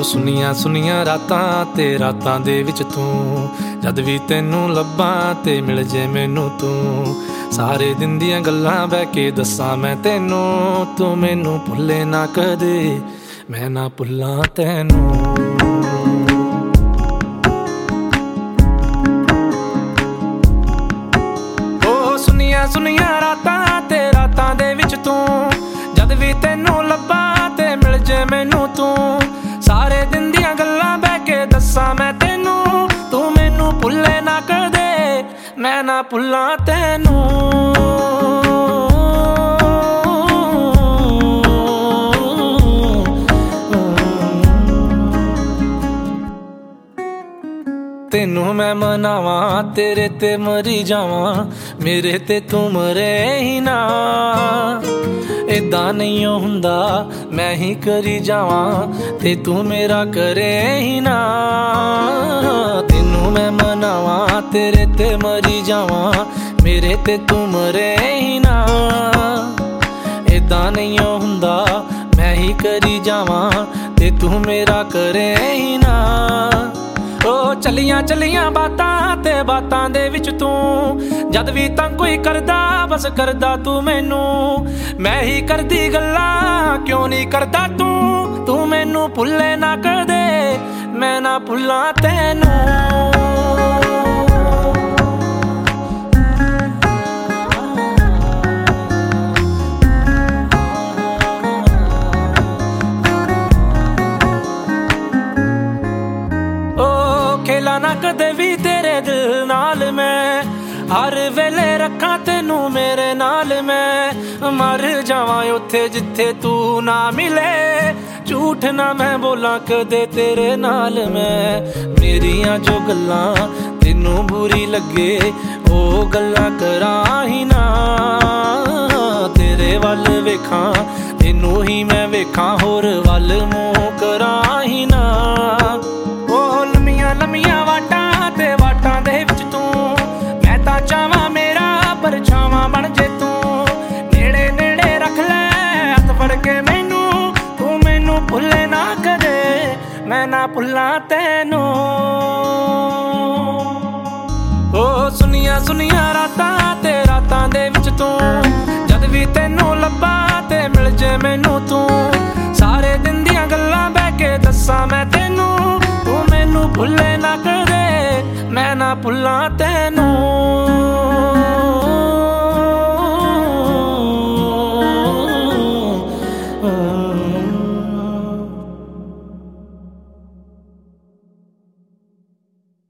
ਸੁਨੀਆਂ ਸੁਨੀਆਂ ਰਾਤਾਂ ਤੇ ਰਾਤਾਂ ਦੇ ਵਿੱਚ ਤੂੰ, ਜਦ ਵੀ ਤੈਨੂੰ ਲੱਭਾਂ ਤੇ ਮਿਲ ਜੇ ਮੈਨੂੰ ਤੂੰ। ਸਾਰੇ ਦਿਨ ਦੀਆਂ ਗੱਲਾਂ ਬਹਿ ਕੇ ਦੱਸਾਂ ਮੈਂ ਤੈਨੂੰ, ਤੂੰ ਮੈਨੂੰ ਭੁੱਲੇ ਨਾ ਕਦੇ, ਮੈਂ ਨਾ ਭੁੱਲਾਂ ਤੈਨੂੰ। ਸੁਨੀਆਂ ਸੁਨੀਆਂ ਰਾਤਾਂ ਤੇ ਰਾਤਾਂ ਦੇ ਵਿੱਚ ਤੂੰ, ਜਦ ਵੀ ਤੈਨੂੰ ਲੱਭਾਂ ਤੇ ਮਿਲ ਜੇ ਮੈਨੂੰ ਤੂੰ। ਸਾਰੇ ਦਿਨ ਦੀਆਂ ਗੱਲਾਂ ਬਹਿ ਕੇ ਦੱਸਾਂ ਮੈਂ ਤੈਨੂੰ, ਤੂੰ ਮੈਨੂੰ ਭੁੱਲੇ ਨਾ ਕਦੇ, ਮੈਂ ਨਾ ਭੁੱਲਾਂ ਤੈਨੂੰ। ਤੈਨੂੰ ਮੈਂ ਮਨਾਵਾਂ ਤੇਰੇ ਤੇ ਮਰੀ ਜਾਵਾਂ, ਮੇਰੇ ਤੇ ਤੂੰ ਮਰੇ ਹੀ ਨਾ। ਏਦਾਂ ਨਹੀਂ ਹੁੰਦਾ ਮੈਂ ਹੀ ਕਰੀ ਜਾਵਾਂ ਤੇ ਤੂੰ ਮੇਰਾ ਕਰੇ ਹੀ ਨਾ। ਤੈਨੂੰ ਮੈਂ ਮਨਾਵਾਂ ਤੇਰੇ ਤੇ ਮਰੀ ਜਾਵਾਂ, ਮੇਰੇ ਤੇ ਤੂੰ ਮਰੇ ਹੀ ਨਾ। ਏਦਾਂ ਨਹੀਂ ਹੁੰਦਾ ਮੈਂ ਹੀ ਕਰੀ ਜਾਵਾਂ ਤੇ ਤੂੰ ਮੇਰਾ ਕਰੇ ਹੀ ਨਾ। ਓ ਚੱਲੀਆਂ ਚੱਲੀਆਂ ਬਾਤਾਂ ਤੇ ਬਾਤਾਂ ਦੇ ਵਿੱਚ ਤੂੰ, ਜਦ ਵੀ ਤਾਂ ਕੋਈ ਕਰਦਾ ਬਸ ਕਰਦਾ ਤੂੰ ਮੈਨੂੰ। ਮੈਂ ਹੀ ਕਰਦੀ ਗੱਲਾਂ ਕਿਉਂ ਨਹੀਂ ਕਰਦਾ ਤੂੰ, ਤੂੰ ਮੈਨੂੰ ਭੁੱਲੇ ਨਾ ਕਦੇ, ਮੈਂ ਨਾ ਭੁੱਲਾਂ ਤੈਨੂੰ। ਖੇਲਾ ਨਾ ਕਦੇ ਵੀ ਤੇਰੇ ਦਿਲ ਨਾਲ ਮੈਂ, ਹਰ ਵੇਲੇ ਰੱਖਾਂ ਤੈਨੂੰ ਮੇਰੇ ਨਾਲ ਮੈਂ। ਮਰ ਜਾਵਾਂ ਉੱਥੇ ਜਿੱਥੇ ਤੂੰ ਨਾ ਮਿਲੇ, ਝੂਠ ਨਾ ਮੈਂ ਬੋਲਾਂ ਕਦੇ ਤੇਰੇ ਨਾਲ ਮੈਂ। ਮੇਰੀਆਂ ਜੋ ਗੱਲਾਂ ਤੈਨੂੰ ਬੁਰੀ ਲੱਗੇ, ਉਹ ਗੱਲਾਂ ਕਰਾਂ ਹੀ ਨਾ। ਤੇਰੇ ਵੱਲ ਵੇਖਾਂ ਤੈਨੂੰ ਹੀ ਮੈਂ ਵੇਖਾਂ, ਹੋਰ ਵੱਲ ਮੂੰਹ ਕਰਾਂ ਹੀ ਨਾ। ਲੰਮੀਆਂ ਵਾਟਾਂ ਤੇ ਵਾਟਾਂ ਦੇ ਵਿੱਚ ਤੂੰ, ਮੈਂ ਤਾਂ ਚਾਹਾਂ ਮੇਰਾ ਪਰਛਾਵਾਂ ਬਣ ਜੇ ਤੂੰ। ਨੇੜੇ ਨੇੜੇ ਰੱਖ ਲੈ ਹੱਥ ਫੜ ਕੇ ਮੈਨੂੰ, ਤੂੰ ਮੈਨੂੰ ਭੁੱਲੇ ਨਾ ਕਦੇ, ਮੈਂ ਨਾ ਭੁੱਲਾਂ ਤੈਨੂੰ। ਓ ਸੁਨੀਆਂ ਸੁਨੀਆਂ ਰਾਤਾਂ ਤੇ ਰਾਤਾਂ ਦੇ ਵਿੱਚ ਤੂੰ, ਜਦ ਵੀ ਤੈਨੂੰ ਲੱਭਾਂ ਤੇ ਮਿਲ ਜੇ ਮੈਨੂੰ ਤੂੰ। ਸਾਰੇ ਦਿਨ ਦੀਆਂ ਗੱਲਾਂ ਬਹਿ ਕੇ ਦੱਸਾਂ ਮੈਂ ਤੈਨੂੰ, ਤੂੰ ਮੈਨੂੰ ਭੁੱਲੇ ਨਾ ਕਦੇ, ਮੈਂ ਨਾ ਭੁੱਲਾਂ ਤੈਨੂੰ।